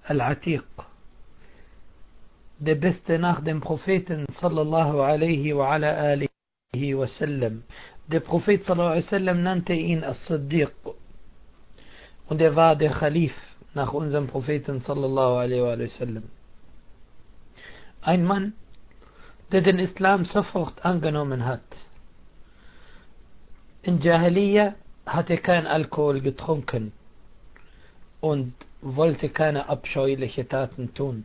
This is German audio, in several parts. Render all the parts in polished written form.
Al-Atiq, der Beste nach dem Propheten sallallahu alaihi wa ala alihi wa sallam. Der Prophet sallallahu alaihi wa sallam nannte ihn As-Siddiq und er war der Khalif nach unserem Propheten sallallahu alaihi wa sallam. Ein Mann, der den Islam sofort angenommen hat. In Jahiliyyah hat er kein Alkohol getrunken und wollte keine abscheuliche Taten tun.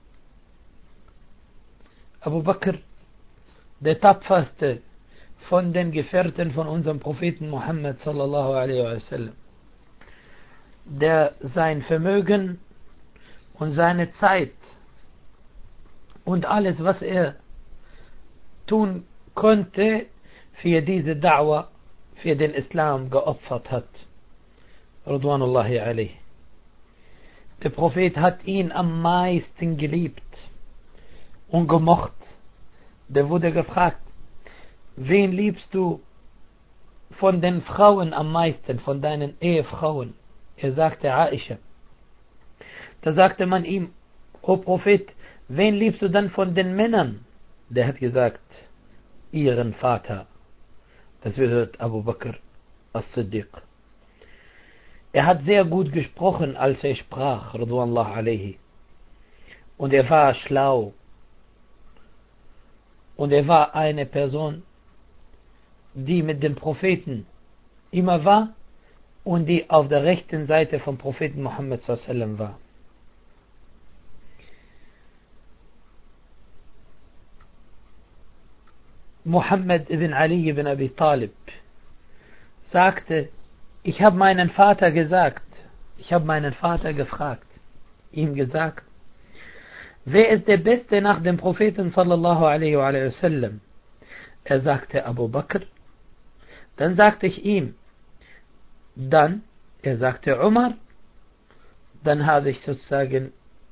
Abu Bakr, der tapferste von den Gefährten von unserem Propheten Muhammad sallallahu alaihi wa sallam, der sein Vermögen und seine Zeit und alles, was er tun konnte, für diese Da'wah, für den Islam geopfert hat. Ridwanullahi alayhi. Der Prophet hat ihn am meisten geliebt und gemocht. Der wurde gefragt, wen liebst du von den Frauen am meisten, von deinen Ehefrauen? Er sagte Aisha. Da sagte man ihm, O Prophet, wen liebst du dann von den Männern? Der hat gesagt, ihren Vater. Das bedeutet Abu Bakr as-Siddiq. Er hat sehr gut gesprochen, als er sprach, Ridwanullah alayhi. Und er war schlau. Und er war eine Person, die mit dem Propheten immer war und die auf der rechten Seite vom Propheten Muhammad sallallahu alaihi wasallam war. Muhammad ibn Ali ibn Abi Talib sagte, ich habe meinen Vater gefragt, ihm gesagt, wer ist der Beste nach dem Propheten sallallahu alaihi wa sallam? Er sagte Abu Bakr. Dann sagte ich ihm, er sagte Umar. Dann habe ich sozusagen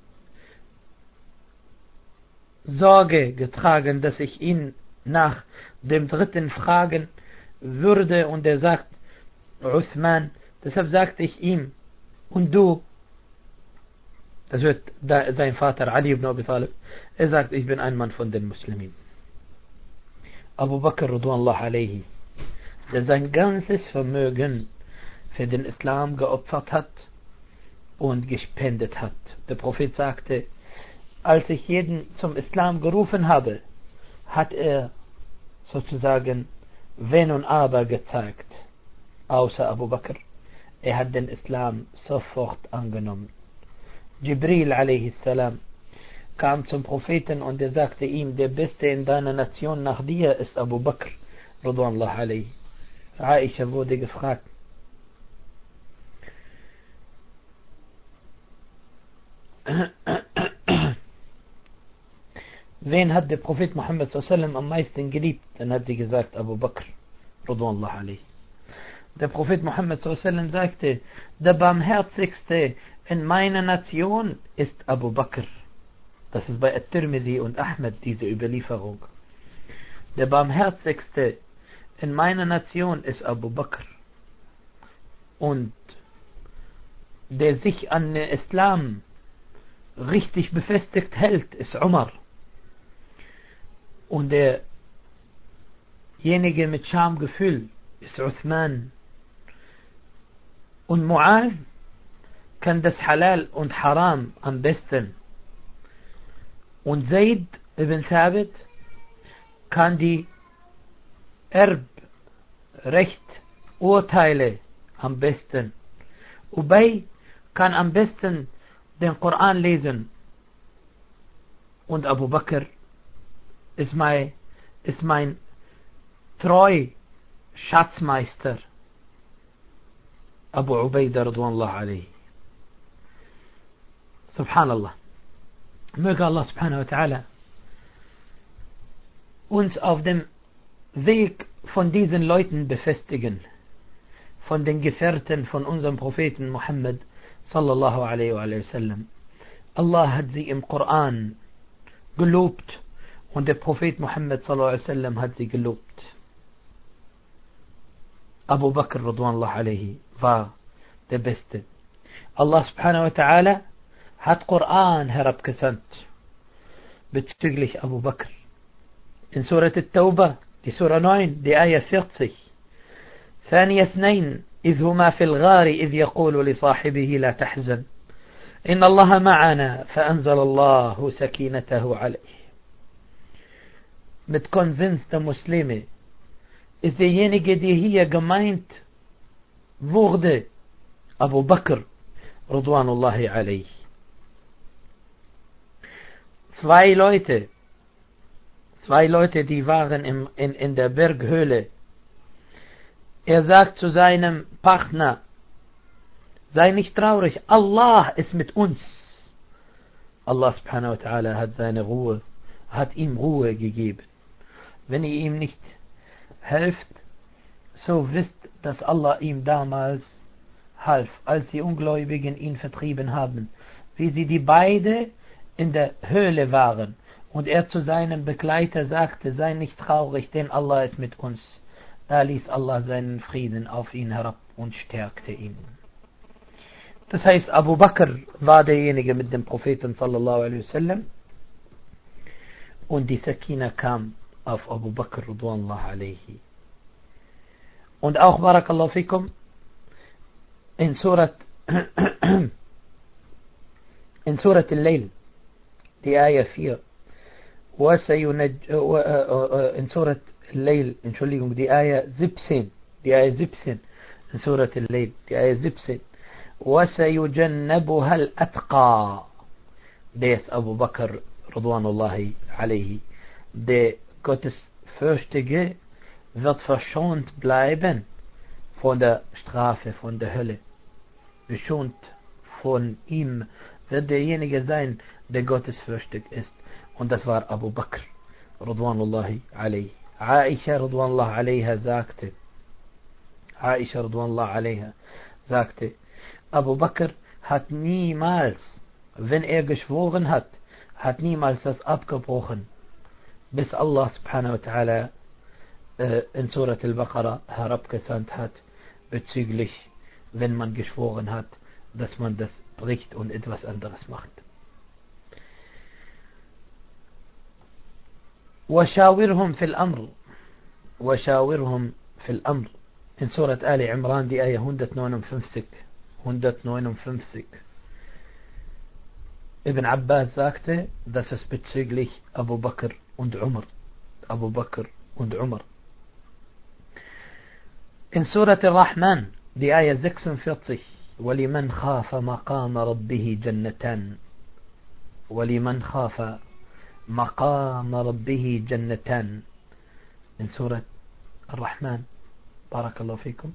Sorge getragen, dass ich ihn nach dem dritten fragen würde und er sagt Uthman. Deshalb sagte ich ihm, und du? Das wird sein Vater Ali ibn Abi Talib. Er sagt, ich bin ein Mann von den Muslimen. Abu Bakr Ridwanullah alayhi, der sein ganzes Vermögen für den Islam geopfert hat und gespendet hat. Der Prophet sagte, als ich jeden zum Islam gerufen habe, hat er sozusagen Wenn und Aber gezeigt, außer Abu Bakr. Er hat den Islam sofort angenommen. Jibril a.s. kam zum Propheten und er sagte ihm, der Beste in deiner Nation nach dir ist Abu Bakr, Ridwanullah alayhi. Aisha wurde gefragt, wen hat der Prophet Muhammad sallallahu am meisten geliebt? Dann hat sie gesagt, Abu Bakr, Ridwanullah alayhi. Der Prophet Muhammad sallallahu sagte, der barmherzigste in meiner Nation ist Abu Bakr. Das ist bei At-Tirmidhi und Ahmed diese Überlieferung. Der barmherzigste in meiner Nation ist Abu Bakr. Und der sich an den Islam richtig befestigt hält, ist Umar. Und derjenige mit Schamgefühl ist Uthman. Und Mu'adh kann das Halal und Haram am besten. Und Zaid ibn Thabit kann die Erbrecht-Urteile am besten. Ubay kann am besten den Koran lesen. Und Abu Bakr ist mein treu Schatzmeister. Abu Ubaidah Ridwanullah alayhi. Subhanallah. Möge Allah subhanahu wa ta'ala uns auf dem Weg von diesen Leuten befestigen, von den Gefährten von unserem Propheten Muhammad sallallahu alaihi wa sallam. Allah hat sie im Koran gelobt und der Prophet Muhammad sallallahu alaihi wa sallam hat sie gelobt. Abu Bakr Ridwanullah alayhi war der Beste. Allah subhanahu wa ta'ala hat Koran herabgesandt bezüglich Abu Bakr. In Surat At-Tawbah, die Surah 9, die Ayah 40. ثاني اثنين إذ هما في الغار إذ يقول لصاحبه لا تحزن إن الله معنا فأنزل الله سكينته عليه. Mit convinced Muslime ist derjenige, der hier gemeint wurde, Abu Bakr, Ridwanullahi alayh. Zwei Leute, die waren in der Berghöhle. Er sagt zu seinem Partner, sei nicht traurig, Allah ist mit uns. Allah subhanahu wa ta'ala hat ihm Ruhe gegeben. Wenn ihr ihm nicht helft, so wisst, dass Allah ihm damals half, als die Ungläubigen ihn vertrieben haben, wie sie die beide in der Höhle waren und er zu seinem Begleiter sagte, sei nicht traurig, denn Allah ist mit uns. Da ließ Allah seinen Frieden auf ihn herab und stärkte ihn. Das heißt, Abu Bakr war derjenige mit dem Propheten sallallahu alaihi wasallam und die Sakina kam auf Abu Bakr Ridwanullah alayhi. Und auch, Barakallahu fikum, in Surat Al-Layl, die Ayah 4, in Surat Al-Layl, Entschuldigung, die Ayah 17, in Surat Al-Layl, die Ayah 17, وَسَيُجَنَّبُهَا الْأَتْقَى. Der ist Abu Bakr Ridwanullahi alayhi. Der Gottesfürchtige wird verschont bleiben von der Strafe, von der Hölle. Verschont von ihm wird derjenige sein, der gottesfürchtig ist. Und das war Abu Bakr Ridwanullahi alayhi. Aisha Ridwanullah alayha sagte, Abu Bakr hat niemals, wenn er geschworen hat niemals das abgebrochen, bis Allah subhanahu wa ta'ala in Surat Al-Baqarah herabgesandt hat, bezüglich, wenn man geschworen hat, dass man das bricht und etwas anderes macht. وَشَاوِرْهُمْ فِي الْأَمْرِ in Surat Ali Imran, die Ayah 159. Ibn Abbas sagte, dass es bezüglich Abu Bakr und Umar. In Surat Ar-Rahman, die Ayah 46, وَلِمَنْ خَافَ مَقَامَ رَبِّهِ جَنَّتَانِ. In Surat Ar-Rahman, Barakallahu fikum,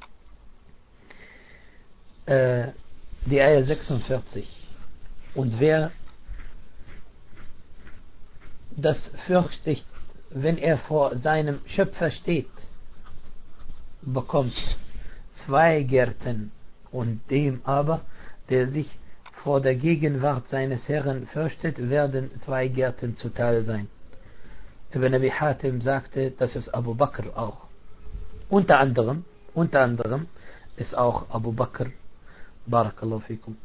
die Ayah 46. Und wer das fürchtet, wenn er vor seinem Schöpfer steht, bekommt 2 Gärten, und dem aber, der sich vor der Gegenwart seines Herrn fürchtet, werden 2 Gärten zuteil sein. Ibn Abi Hatim sagte, das ist Abu Bakr auch. Unter anderem ist auch Abu Bakr, Barakallahu fikum.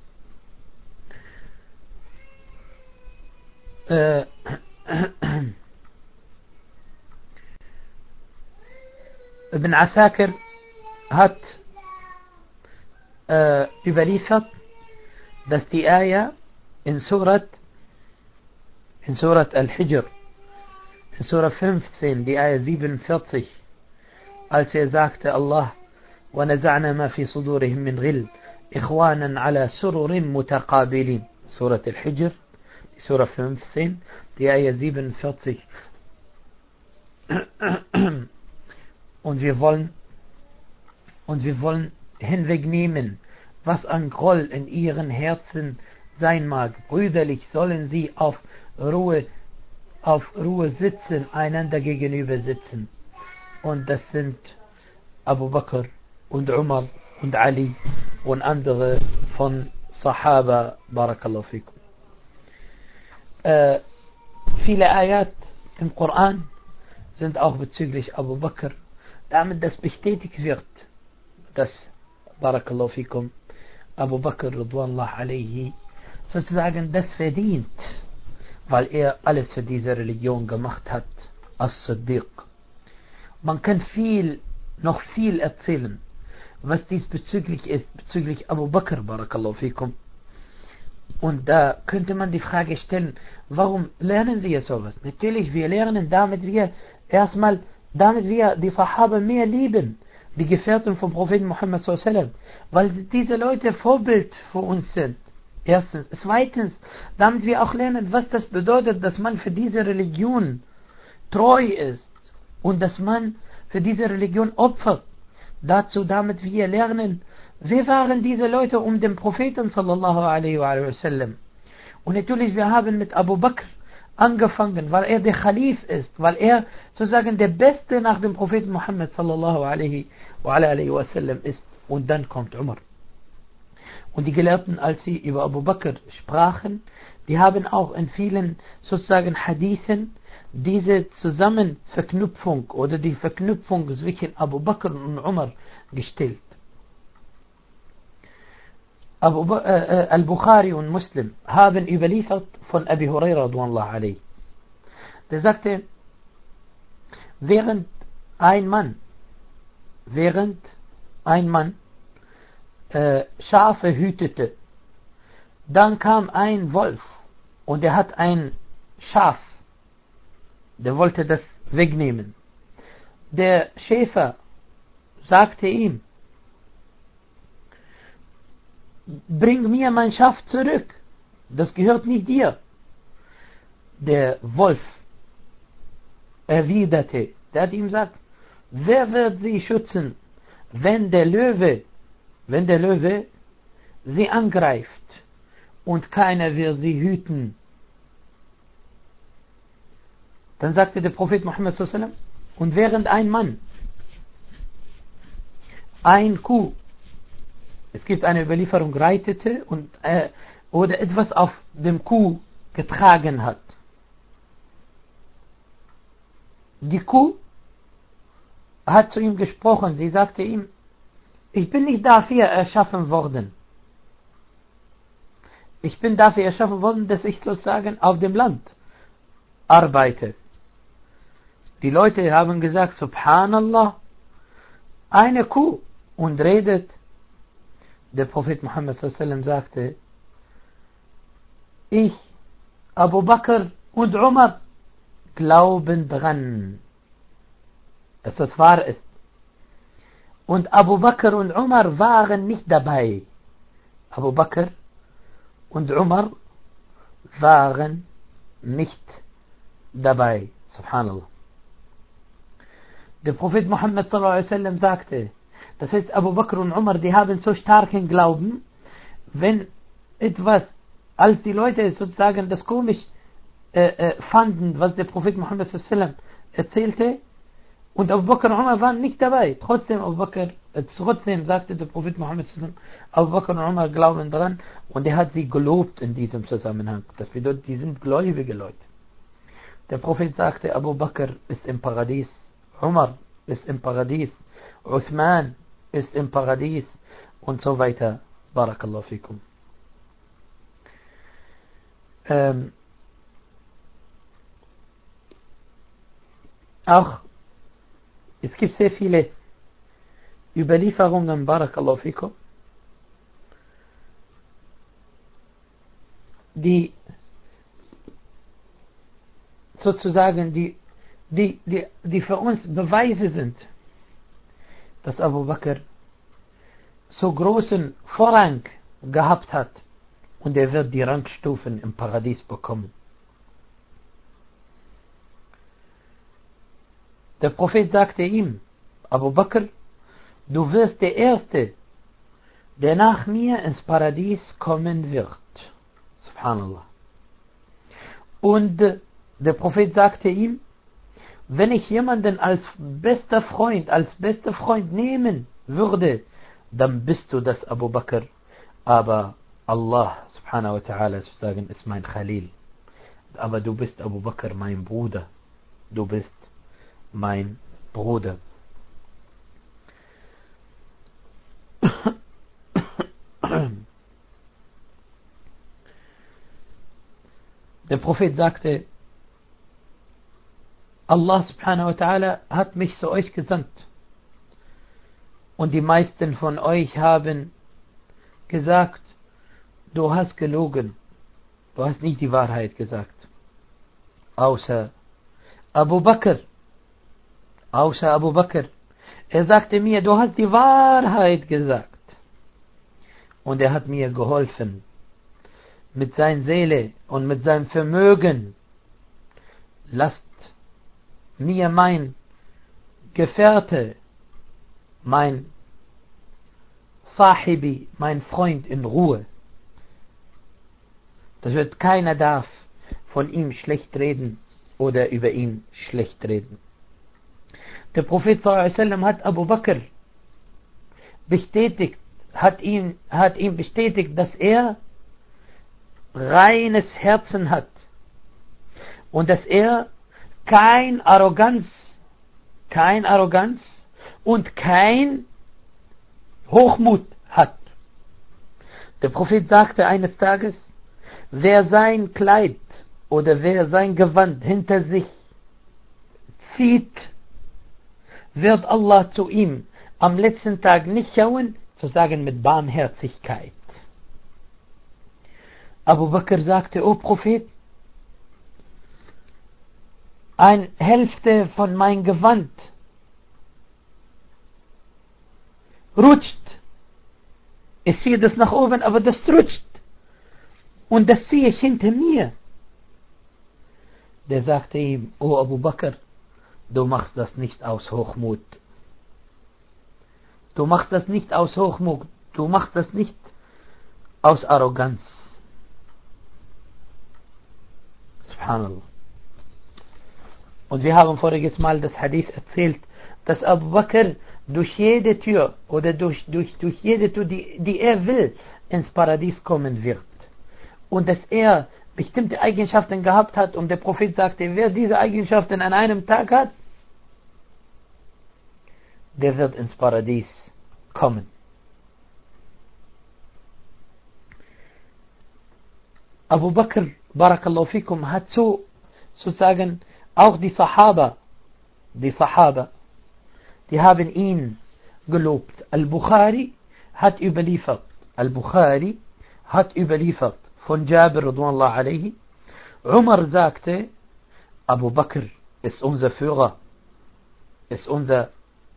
Ibn Asakir hat überliefert, dass die Ayah in Surat Al-Hijr, in Surah 15, die Ayah 47, als er sagte, Allah, وَنَزَعْنَا مَا فِي صُدُورِهِمْ مِنْ غِلٍّ إِخْوَانًا عَلَى سُرُرٍ مُتَقَابِلِينَ. Surah Al-Hijr, die Surah 15, die Ayah 47. Und wir wollen hinwegnehmen, was an Groll in ihren Herzen sein mag. Brüderlich sollen sie auf Ruhe sitzen, einander gegenüber sitzen. Und das sind Abu Bakr und Umar und Ali und andere von Sahaba, Barakallahu fikum. Viele Ayat im Koran sind auch bezüglich Abu Bakr, damit das bestätigt wird, dass, Barakallahu fikum, Abu Bakr Ridwanullah alayhi sozusagen das verdient, weil er alles für diese Religion gemacht hat, As-Siddiq. Man kann noch viel erzählen, was diesbezüglich ist, bezüglich Abu Bakr, barakallahu fikum. Und da könnte man die Frage stellen, warum lernen wir sowas? Natürlich, wir lernen damit wir die Sahaba mehr lieben, die Gefährten vom Propheten Muhammad sallallahu alaihi wasallam, weil diese Leute Vorbild für uns sind. Erstens. Zweitens, damit wir auch lernen, was das bedeutet, dass man für diese Religion treu ist und dass man für diese Religion opfert. Damit wir lernen, wer waren diese Leute um den Propheten sallallahu alaihi wasallam. Und natürlich, wir haben mit Abu Bakr angefangen, weil er der Khalif ist, weil er sozusagen der Beste nach dem Propheten Muhammad sallallahu alaihi wasallam ist. Und dann kommt Umar. Und die Gelehrten, als sie über Abu Bakr sprachen, die haben auch in vielen sozusagen Hadithen diese Zusammenverknüpfung oder die Verknüpfung zwischen Abu Bakr und Umar gestellt. Al-Bukhari und Muslim haben überliefert von Abi Huraira radhiyallahu anhu. Der sagte, während ein Mann Schafe hütete, dann kam ein Wolf und er hat ein Schaf, der wollte das wegnehmen. Der Schäfer sagte ihm, bring mir mein Schaf zurück, das gehört nicht dir. Der Wolf erwiderte, der hat ihm gesagt, wer wird sie schützen, wenn der Löwe sie angreift und keiner wird sie hüten. Dann sagte der Prophet Muhammad sallallahu alaihi wasallam, und während ein Mann ein Kuh, es gibt eine Überlieferung, reitete und oder etwas auf dem Kuh getragen hat. Die Kuh hat zu ihm gesprochen, sie sagte ihm, ich bin nicht dafür erschaffen worden. Ich bin dafür erschaffen worden, dass ich sozusagen auf dem Land arbeite. Die Leute haben gesagt, Subhanallah, eine Kuh und redet. Der Prophet Muhammad sallallahu alaihi wasallam sagte, ich, Abu Bakr und Umar glauben dran, dass das wahr ist. Und Abu Bakr und Umar waren nicht dabei. Abu Bakr und Umar waren nicht dabei. Subhanallah. Der Prophet Muhammad sallallahu alaihi wasallam sagte, das heißt, Abu Bakr und Umar, die haben so starken Glauben, wenn etwas, als die Leute sozusagen das komisch fanden, was der Prophet Muhammad sallallahu alaihi wasallam erzählte, und Abu Bakr und Umar waren nicht dabei. Trotzdem sagte der Prophet Muhammad sallallahu alaihi wasallam, Abu Bakr und Umar glauben daran, und er hat sie gelobt in diesem Zusammenhang. Das bedeutet, die sind gläubige Leute. Der Prophet sagte, Abu Bakr ist im Paradies, Umar ist im Paradies, Uthman ist im Paradies und so weiter. Barakallahu fikum. Auch es gibt sehr viele Überlieferungen, Barakallahu fikum, die sozusagen die für uns Beweise sind, dass Abu Bakr so großen Vorrang gehabt hat und er wird die Rangstufen im Paradies bekommen. Der Prophet sagte ihm, Abu Bakr, du wirst der Erste, der nach mir ins Paradies kommen wird. Subhanallah. Und der Prophet sagte ihm, wenn ich jemanden als bester Freund nehmen würde, dann bist du das, Abu Bakr. Aber Allah subhanahu wa ta'ala zu sagen, ist mein Khalil. Aber du bist, Abu Bakr, mein Bruder. Du bist mein Bruder. Der Prophet sagte, Allah subhanahu wa ta'ala hat mich zu euch gesandt. Und die meisten von euch haben gesagt, du hast gelogen. Du hast nicht die Wahrheit gesagt. Außer Abu Bakr. Außer Abu Bakr. Er sagte mir, du hast die Wahrheit gesagt. Und er hat mir geholfen. Mit seiner Seele und mit seinem Vermögen. Lasst mir mein Gefährte, mein Sahibi, mein Freund in Ruhe. Das wird keiner darf von ihm schlecht reden oder über ihn schlecht reden. Der Prophet ﷺ hat Abu Bakr bestätigt, hat ihm bestätigt, dass er reines Herzen hat und dass er kein Arroganz und kein Hochmut hat. Der Prophet sagte eines Tages, wer sein Kleid oder wer sein Gewand hinter sich zieht, wird Allah zu ihm am letzten Tag nicht schauen, zu sagen mit Barmherzigkeit. Abu Bakr sagte, O Prophet, eine Hälfte von meinem Gewand rutscht. Ich ziehe das nach oben, aber das rutscht. Und das ziehe ich hinter mir. Der sagte ihm, O Abu Bakr, du machst das nicht aus Hochmut. Du machst das nicht aus Hochmut. Du machst das nicht aus Arroganz. Subhanallah. Und wir haben voriges Mal das Hadith erzählt, dass Abu Bakr durch jede Tür oder durch jede Tür, die er will, ins Paradies kommen wird. Und dass er bestimmte Eigenschaften gehabt hat und der Prophet sagte, wer diese Eigenschaften an einem Tag hat, der wird ins Paradies kommen. Abu Bakr, Barakallahu fikum, hat sozusagen auch die Sahaba, die haben ihn gelobt. Al-Bukhari hat überliefert von Jabir radhiyallahu alayhi. Umar sagte, Abu Bakr ist unser Führer, ist unser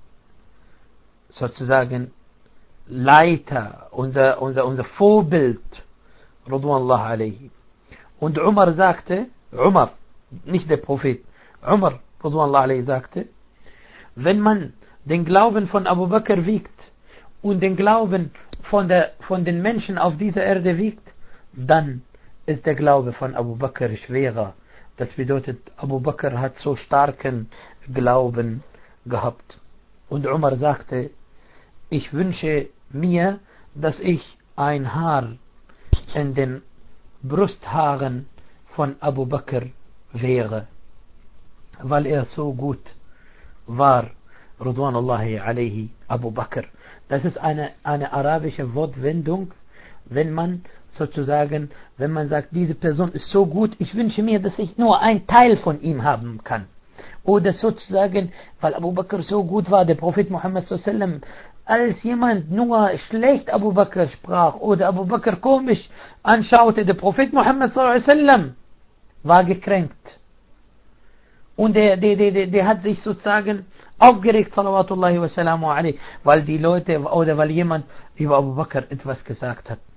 sozusagen Leiter, unser Vorbild, radhiyallahu alayhi. Und Umar sagte, nicht der Prophet, Umar radhiyallahu alayhi sagte, wenn man den Glauben von Abu Bakr wiegt und den Glauben von den Menschen auf dieser Erde wiegt, dann ist der Glaube von Abu Bakr schwerer. Das bedeutet, Abu Bakr hat so starken Glauben gehabt. Und Umar sagte, ich wünsche mir, dass ich ein Haar in den Brusthaaren von Abu Bakr wäre, weil er so gut war, Ridwanullahi alayhi, Abu Bakr. Das ist eine arabische Wortwendung, wenn man sagt, diese Person ist so gut, ich wünsche mir, dass ich nur einen Teil von ihm haben kann. Oder sozusagen, weil Abu Bakr so gut war, der Prophet Muhammad sallallahu alaihi wasallam, als jemand nur schlecht Abu Bakr sprach oder Abu Bakr komisch anschaute, der Prophet Muhammad sallallahu alaihi wasallam war gekränkt. Und der hat sich sozusagen aufgeregt, salawatullahi wa salamu alayhi, weil die Leute oder weil jemand über Abu Bakr etwas gesagt hat.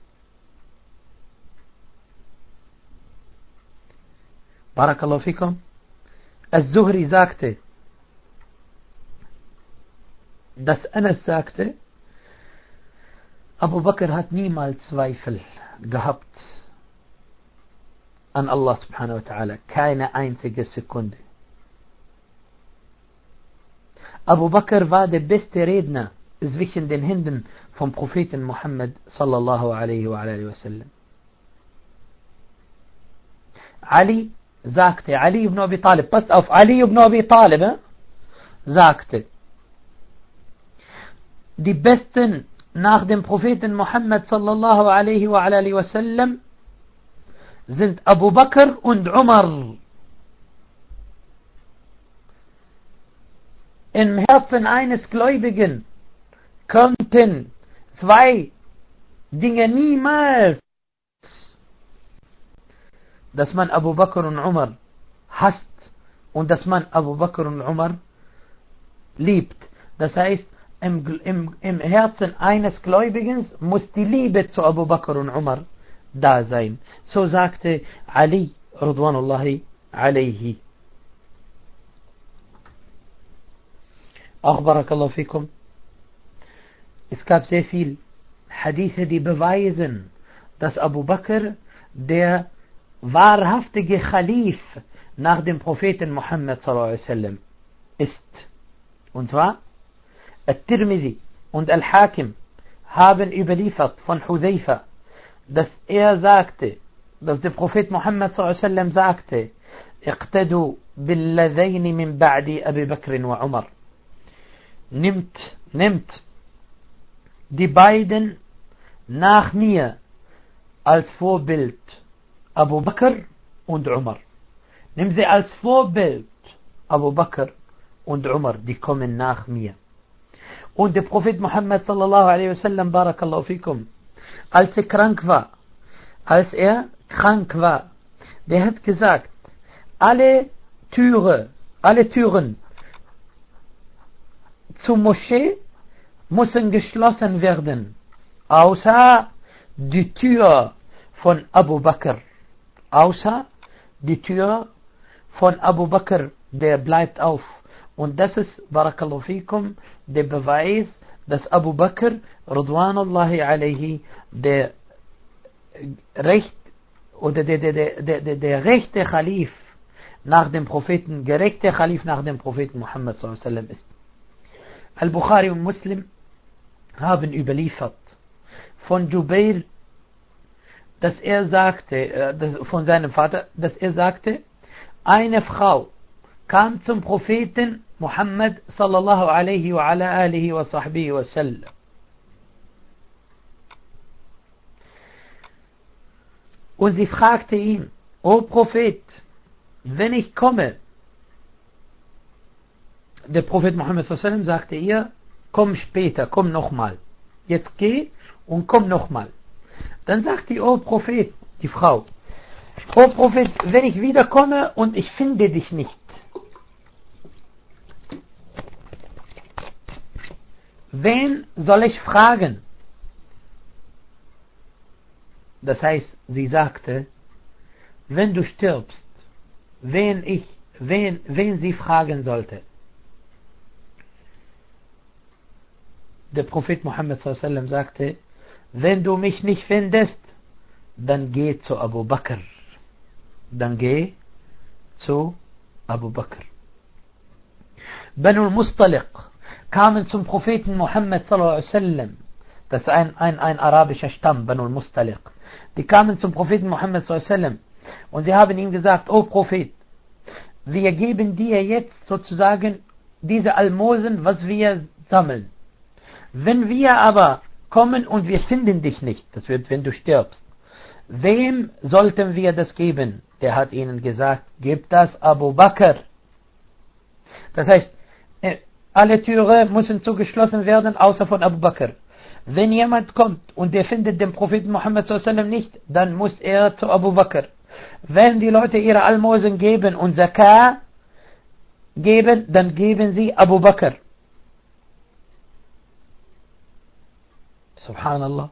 Barakallahu fikum. Az-Zuhri sagte, dass Anas sagte, Abu Bakr hat niemals Zweifel gehabt an Allah subhanahu wa ta'ala, keine einzige Sekunde. Abu Bakr war der beste Redner zwischen den Händen vom Propheten Muhammad sallallahu alaihi wa sallam. Ali sagte, Ali ibn Abi Talib, pass auf, Ali ibn Abi Talib sagte, die Besten nach dem Propheten Muhammad sallallahu alaihi wa sallam sind Abu Bakr und Umar. Im Herzen eines Gläubigen könnten zwei Dinge niemals, dass man Abu Bakr und Umar hasst und dass man Abu Bakr und Umar liebt. Das heißt, im Herzen eines Gläubigen muss die Liebe zu Abu Bakr und Umar da sein. So sagte Ali Ridwanullahi alayhi. Auch Barakallahu fikum. Es gab sehr viel Hadithe, die beweisen, dass Abu Bakr der wahrhaftige Khalif nach dem Propheten Muhammad sallallahu alaihi wasallam ist. Und zwar At-Tirmidhi und Al-Hakim haben überliefert von Hudhayfa, dass er sagte, dass der Prophet Muhammad sallallahu alaihi wasallam sagte: Iqtadu billadhayn min ba'di Abi Bakr wa Umar. Nimmt die beiden nach mir als Vorbild, Abu Bakr und Umar. Nimm sie als Vorbild, Abu Bakr und Umar, die kommen nach mir. Und der Prophet Muhammad sallallahu alaihi wasallam, Barakallahu fikum, als er krank war, der hat gesagt, alle Türen zur Moschee müssen geschlossen werden, außer die Tür von Abu Bakr. Außer die Tür von Abu Bakr, der bleibt auf. Und das ist, Barakallahu fikum, der Beweis, dass Abu Bakr, Ridwanullahi alayhi, der rechte Khalif nach dem Propheten, gerechte Khalif nach dem Propheten Muhammad sallallahu alaihi wasallam ist. Al-Bukhari und Muslim haben überliefert von Jubair, dass er sagte, von seinem Vater, dass er sagte, eine Frau kam zum Propheten Muhammad sallallahu alaihi wa ala alihi wa sahbihi wa sallam. Und sie fragte ihn: O Prophet, wenn ich komme, der Prophet Muhammad sallallahu alaihi wa sallam sagte ihr: Komm später, komm nochmal. Jetzt geh und komm nochmal. Dann sagt die: O Prophet, die Frau, O Prophet, wenn ich wiederkomme und ich finde dich nicht, wen soll ich fragen? Das heißt, sie sagte, wenn du stirbst, wen sie fragen sollte. Der Prophet Muhammad sallallahu alaihi wasallam sagte: Wenn du mich nicht findest, dann geh zu Abu Bakr. Dann geh zu Abu Bakr. Banu al-Mustaliq kamen zum Propheten Muhammad sallallahu alaihi wasallam. Das ist ein arabischer Stamm, Banu al-Mustaliq. Die kamen zum Propheten Muhammad sallallahu alaihi wasallam und sie haben ihm gesagt: O Prophet, wir geben dir jetzt sozusagen diese Almosen, was wir sammeln. Wenn wir aber kommen und wir finden dich nicht, das wird, wenn du stirbst, wem sollten wir das geben? Der hat ihnen gesagt: Gebt das Abu Bakr. Das heißt, alle Türen müssen zugeschlossen werden, außer von Abu Bakr. Wenn jemand kommt und der findet den Propheten Muhammad sallallahu alaihi wasallam nicht, dann muss er zu Abu Bakr. Wenn die Leute ihre Almosen geben und Zakah geben, dann geben sie Abu Bakr. Subhanallah.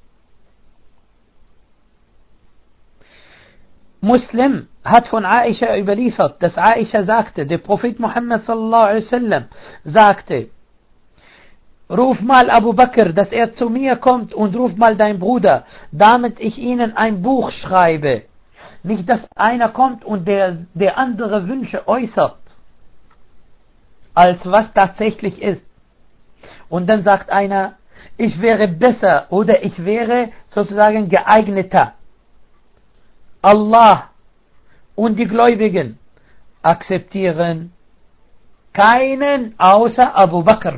Muslim hat von Aisha überliefert, dass Aisha sagte, der Prophet Muhammad sallallahu alaihi wasallam sagte: Ruf mal Abu Bakr, dass er zu mir kommt, und ruf mal dein Bruder, damit ich ihnen ein Buch schreibe. Nicht, dass einer kommt und der andere Wünsche äußert, als was tatsächlich ist. Und dann sagt einer: Ich wäre besser oder ich wäre sozusagen geeigneter. Allah und die Gläubigen akzeptieren keinen außer Abu Bakr.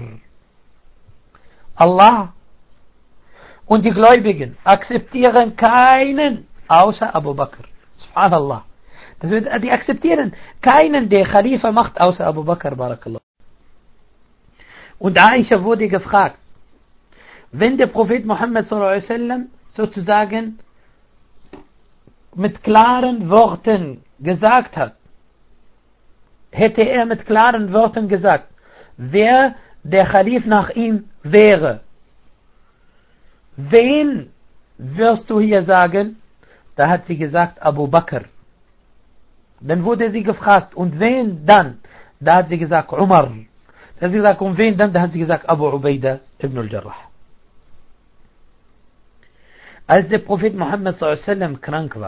Allah und die Gläubigen akzeptieren keinen außer Abu Bakr. Subhanallah. Das wird, die akzeptieren keinen, der Khalifa macht, außer Abu Bakr, Barakallah. Und Aisha wurde gefragt, wenn der Prophet Muhammad sallallahu alaihi wasallam sozusagen mit klaren Worten gesagt hat, hätte er mit klaren Worten gesagt, wer der Khalif nach ihm wäre, wen wirst du hier sagen? Da hat sie gesagt, Abu Bakr. Dann wurde sie gefragt, und wen dann? Da hat sie gesagt, Umar. Da hat sie gesagt, und wen dann? Da hat sie gesagt, Abu Ubaidah ibn al-Jarrah. Als der Prophet Muhammad sallallahu alaihi wasallam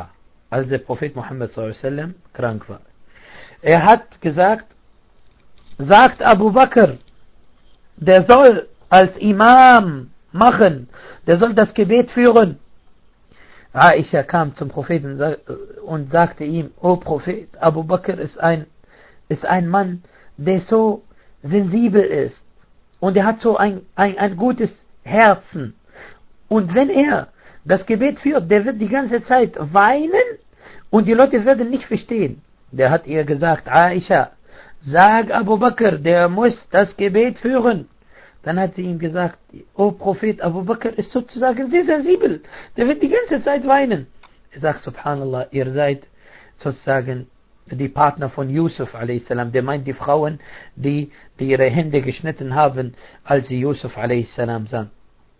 krank war, er hat gesagt, sagt Abu Bakr, der soll als Imam machen, der soll das Gebet führen. Aisha kam zum Propheten und sagte ihm, O Prophet, Abu Bakr ist ein Mann, der so sensibel ist und er hat so ein gutes Herzen. Und wenn er das Gebet führt, der wird die ganze Zeit weinen und die Leute werden nicht verstehen. Der hat ihr gesagt, Aisha, sag Abu Bakr, der muss das Gebet führen. Dann hat sie ihm gesagt, O Prophet, Abu Bakr ist sozusagen sehr sensibel. Der wird die ganze Zeit weinen. Er sagt, Subhanallah, ihr seid sozusagen die Partner von Yusuf a.s. Der meint die Frauen, die ihre Hände geschnitten haben, als sie Yusuf a.s. sahen.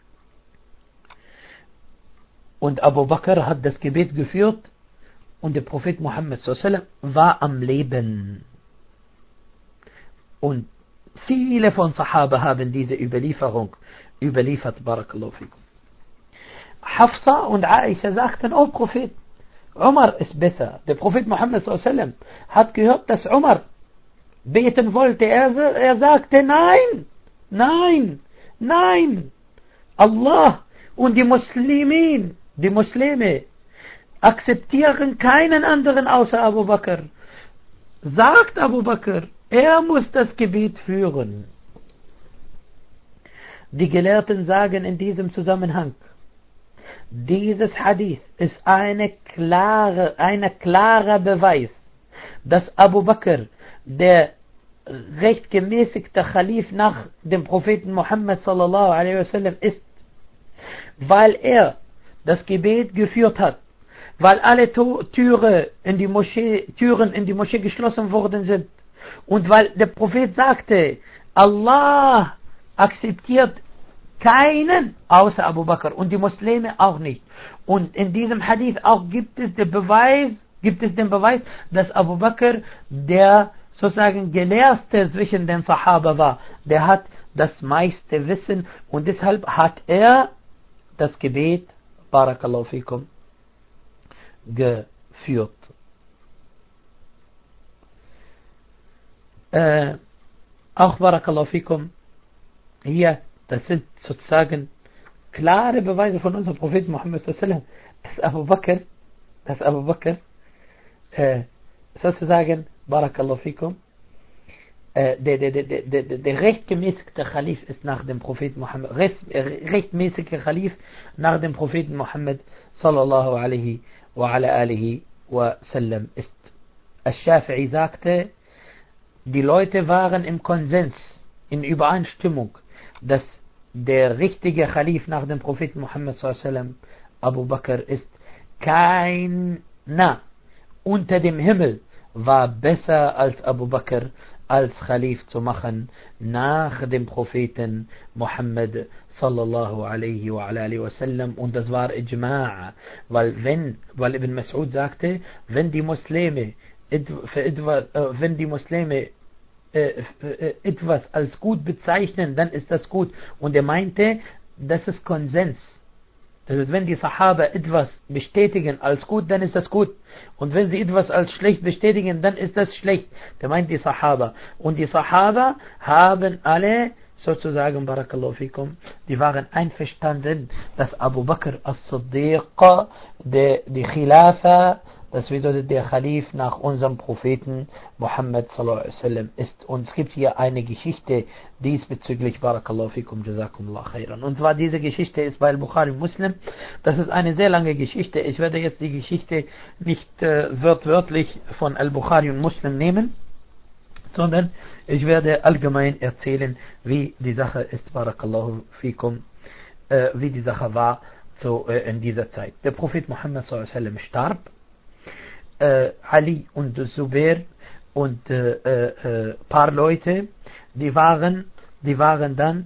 Und Abu Bakr hat das Gebet geführt und der Prophet Muhammad s.a.w. war am Leben. Und viele von Sahaba haben diese Überlieferung überliefert, Barakallahu fikum. Hafsa und Aisha sagten, oh Prophet, Umar ist besser. Der Prophet Muhammad s.a.w. hat gehört, dass Umar beten wollte. Er sagte, nein, Allah und die Muslime akzeptieren keinen anderen außer Abu Bakr. Sagt Abu Bakr, er muss das Gebet führen. Die Gelehrten sagen in diesem Zusammenhang, dieses Hadith ist eine klarer Beweis, dass Abu Bakr der rechtgemäßigte Khalif nach dem Propheten Muhammad sallallahu alaihi wasallam ist, weil er das Gebet geführt hat, weil alle Türen in die Moschee geschlossen worden sind und weil der Prophet sagte, Allah akzeptiert keinen außer Abu Bakr und die Muslime auch nicht. Und in diesem Hadith auch gibt es den Beweis, dass Abu Bakr der sozusagen Gelehrte zwischen den Sahaba war. Der hat das meiste Wissen und deshalb hat er das Gebet, Barakallahu fikum, geführt. Auch Barakallahu fikum, hier, das sind sozusagen klare Beweise von unserem Propheten Muhammad sallallahu alaihi wasallam, dass Abu Bakr sozusagen, Barakallahu fikum, der rechtgemäßigte Khalif ist nach dem Propheten Muhammad, rechtmäßige Khalif nach dem Propheten Muhammad sallallahu alaihi wa ala alihi wa sallam ist. Al-Shafi'i sagte, die Leute waren im Konsens, in Übereinstimmung, dass der richtige Khalif nach dem Propheten Muhammad sallallahu alaihi wa sallam Abu Bakr ist. Keiner unter dem Himmel war besser als Abu Bakr als Khalif zu machen nach dem Propheten Muhammad sallallahu alaihi wa alihi wasallam. Und das war Ijma', weil Ibn Mas'ud sagte, wenn die Muslime etwas als gut bezeichnen, dann ist das gut. Und er meinte, das ist Konsens. Also wenn die Sahaba etwas bestätigen als gut, dann ist das gut. Und wenn sie etwas als schlecht bestätigen, dann ist das schlecht. Der meint die Sahaba. Und die Sahaba haben alle sozusagen, Barakallahu fikum, die waren einverstanden, dass Abu Bakr as-Siddiq die Khilafa das bedeutet der Khalif nach unserem Propheten Muhammad sallallahu alaihi wasallam ist. Und es gibt hier eine Geschichte diesbezüglich, Barakallahu fikum, Jazakumullah khairan. Und zwar diese Geschichte ist bei Al-Bukhari Muslim. Das ist eine sehr lange Geschichte. Ich werde jetzt die Geschichte nicht wörtlich von Al-Bukhari und Muslim nehmen, sondern ich werde allgemein erzählen, wie die Sache ist, Barakallahu fikum, wie die Sache war in dieser Zeit. Der Prophet Muhammad sallallahu alaihi wasallam starb. Ali und Zubair und paar Leute, die waren dann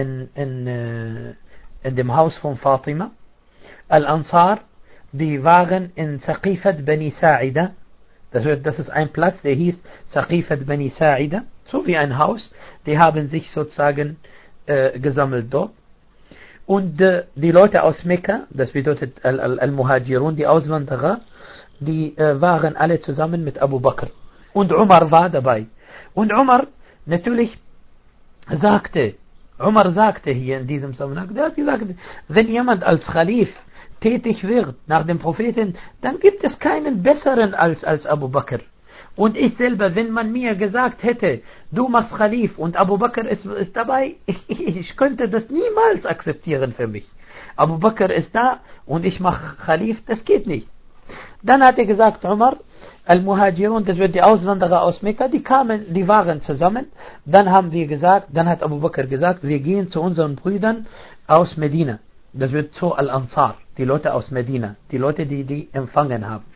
in dem Haus von Fatima. Al-Ansar, die waren in Saqifat Bani Sa'ida. Das ist ein Platz, der hieß Saqifat Bani Sa'ida, so wie ein Haus. Die haben sich sozusagen gesammelt dort. Und die Leute aus Mekka, das bedeutet Al-Muhajirun, die Auswanderer, die waren alle zusammen mit Abu Bakr. Und Umar war dabei. Und Umar natürlich sagte hier in diesem Zusammenhang, der hat gesagt, wenn jemand als Khalif tätig wird nach dem Propheten, dann gibt es keinen besseren als Abu Bakr. Und ich selber, wenn man mir gesagt hätte, du machst Khalif und Abu Bakr ist dabei, ich könnte das niemals akzeptieren für mich. Abu Bakr ist da und ich mache Khalif, das geht nicht. Dann hat er gesagt, Umar, Al-Muhajirun, das wird die Auswanderer aus Mekka, die waren zusammen. Dann hat Abu Bakr gesagt, wir gehen zu unseren Brüdern aus Medina. Das wird zu Al-Ansar, die Leute aus Medina, die Leute, die empfangen haben.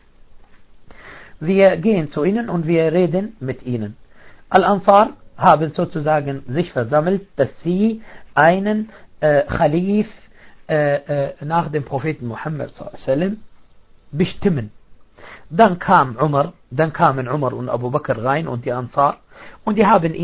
Wir gehen zu ihnen und wir reden mit ihnen. Al-Ansar haben sozusagen sich versammelt, dass sie einen Khalif nach dem Propheten Muhammad sallallahu alaihi wasallam bestimmen. Dann kamen Umar und Abu Bakr rein und die Ansar und die haben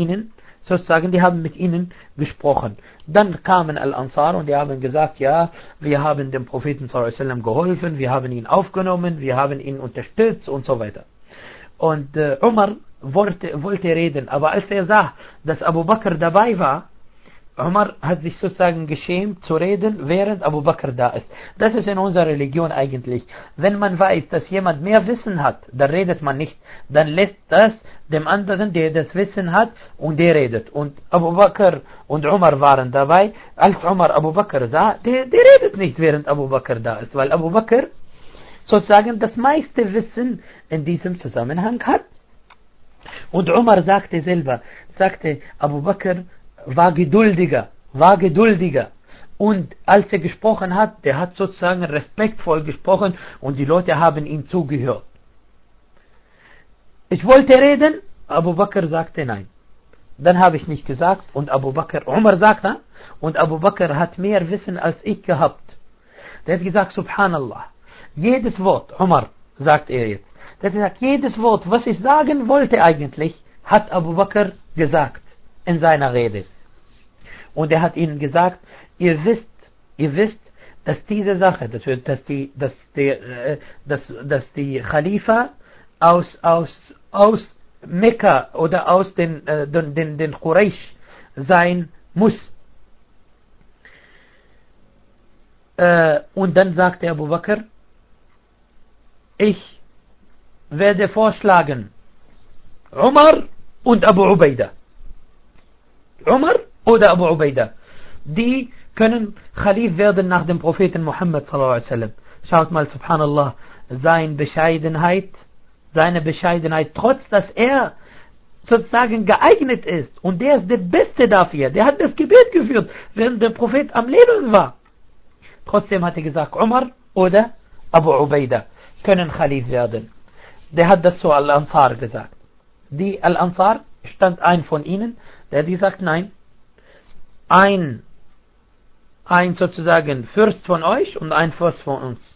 mit ihnen gesprochen. Dann kamen Al-Ansar und die haben gesagt, ja, wir haben dem Propheten sallallahu alaihi wasallam geholfen, wir haben ihn aufgenommen, wir haben ihn unterstützt und so weiter. Und Umar wollte reden, aber als er sah, dass Abu Bakr dabei war, Umar hat sich sozusagen geschämt zu reden, während Abu Bakr da ist. Das ist in unserer Religion eigentlich. Wenn man weiß, dass jemand mehr Wissen hat, dann redet man nicht. Dann lässt das dem anderen, der das Wissen hat, und der redet. Und Abu Bakr und Umar waren dabei. Als Umar Abu Bakr sah, der redet nicht, während Abu Bakr da ist, weil Abu Bakr sozusagen das meiste Wissen in diesem Zusammenhang hat. Und Umar sagte, Abu Bakr war geduldiger. Und als er gesprochen hat, der hat sozusagen respektvoll gesprochen und die Leute haben ihm zugehört. Ich wollte reden, Abu Bakr sagte nein. Dann habe ich nicht gesagt und Umar sagte, und Abu Bakr hat mehr Wissen als ich gehabt. Der hat gesagt, Subhanallah, jedes Wort, Umar, sagt er jetzt, der hat gesagt, jedes Wort, was ich sagen wollte eigentlich, hat Abu Bakr gesagt in seiner Rede. Und er hat ihnen gesagt, ihr wisst, dass diese Sache, dass die Khalifa aus Mekka oder aus den Quraysh sein muss. Und dann sagte Abu Bakr, ich werde vorschlagen, Umar und Abu Ubaida. Umar oder Abu Ubaida. Die können Khalif werden nach dem Propheten Muhammad sallallahu alaihi wasallam. Schaut mal, subhanallah, seine Bescheidenheit, trotz dass er sozusagen geeignet ist und der ist der Beste dafür, der hat das Gebet geführt, während der Prophet am Leben war. Trotzdem hat er gesagt, Umar oder Abu Ubaida können Khalif werden. Der hat das zu Al-Ansar gesagt. Die Al-Ansar stand ein von ihnen, der sagt, nein, ein sozusagen Fürst von euch und ein Fürst von uns.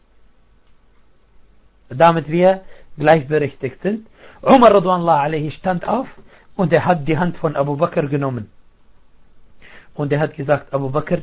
Damit wir gleichberechtigt sind. Umar radhiyallahu anhu stand auf und er hat die Hand von Abu Bakr genommen. Und er hat gesagt, Abu Bakr,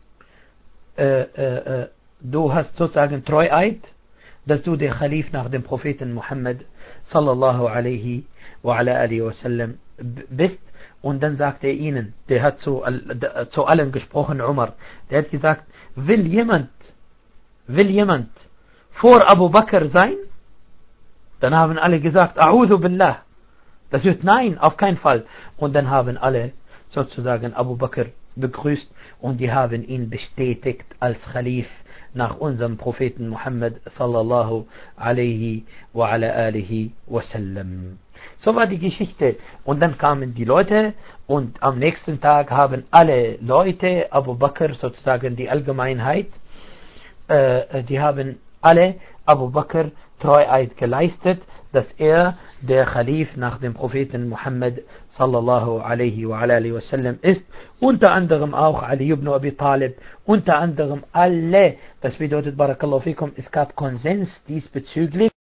du hast sozusagen Treueid, dass du der Khalif nach dem Propheten Muhammad sallallahu alaihi wa ala alihi wasallam bist. Und dann sagt er ihnen, der hat zu allen gesprochen, Umar, der hat gesagt, will jemand vor Abu Bakr sein? Dann haben alle gesagt, A'udhu Billah. Das wird nein, auf keinen Fall. Und dann haben alle sozusagen Abu Bakr begrüßt und die haben ihn bestätigt als Khalif nach unserem Propheten Muhammad sallallahu alaihi wa ala alihi wasallam. So war die Geschichte. Und dann kamen die Leute und am nächsten Tag haben alle Leute, Abu Bakr sozusagen die Allgemeinheit, die haben alle Abu Bakr Treueid geleistet, dass er der Khalif nach dem Propheten Muhammad sallallahu alaihi wa alihi wasallam ist. Unter anderem auch Ali ibn Abi Talib, unter anderem alle. Das bedeutet, Barakallahu fikum, es gab Konsens diesbezüglich.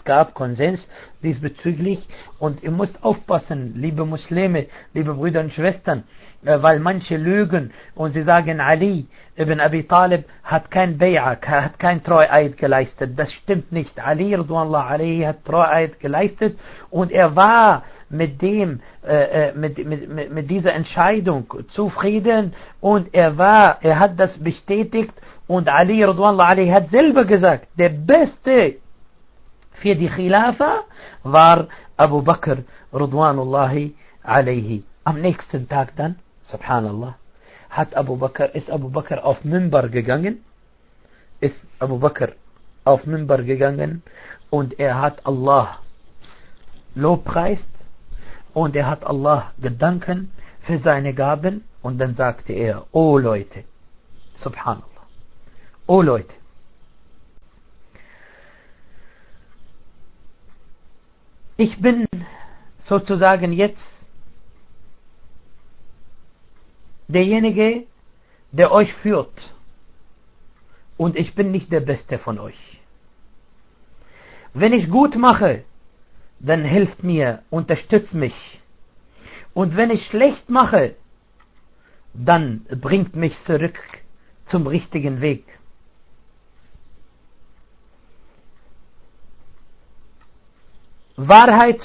Und ihr müsst aufpassen, liebe Muslime, liebe Brüder und Schwestern, weil manche lügen und sie sagen, Ali ibn Abi Talib hat kein Bay'a, hat kein Treueid geleistet. Das stimmt nicht. Ali radhiyallahu anhu hat Treueid geleistet und er war mit dieser Entscheidung zufrieden und er hat das bestätigt und Ali radhiyallahu anhu hat selber gesagt, der Beste für die Khilafa war Abu Bakr Ridwanullahi alayhi. Am nächsten Tag dann, subhanallah, ist Abu Bakr auf Minbar gegangen, und er hat Allah lobpreist und er hat Allah gedanken für seine Gaben und dann sagte er, oh Leute, subhanallah, oh Leute, ich bin sozusagen jetzt derjenige, der euch führt. Und ich bin nicht der Beste von euch. Wenn ich gut mache, dann hilft mir, unterstützt mich. Und wenn ich schlecht mache, dann bringt mich zurück zum richtigen Weg. Wahrheit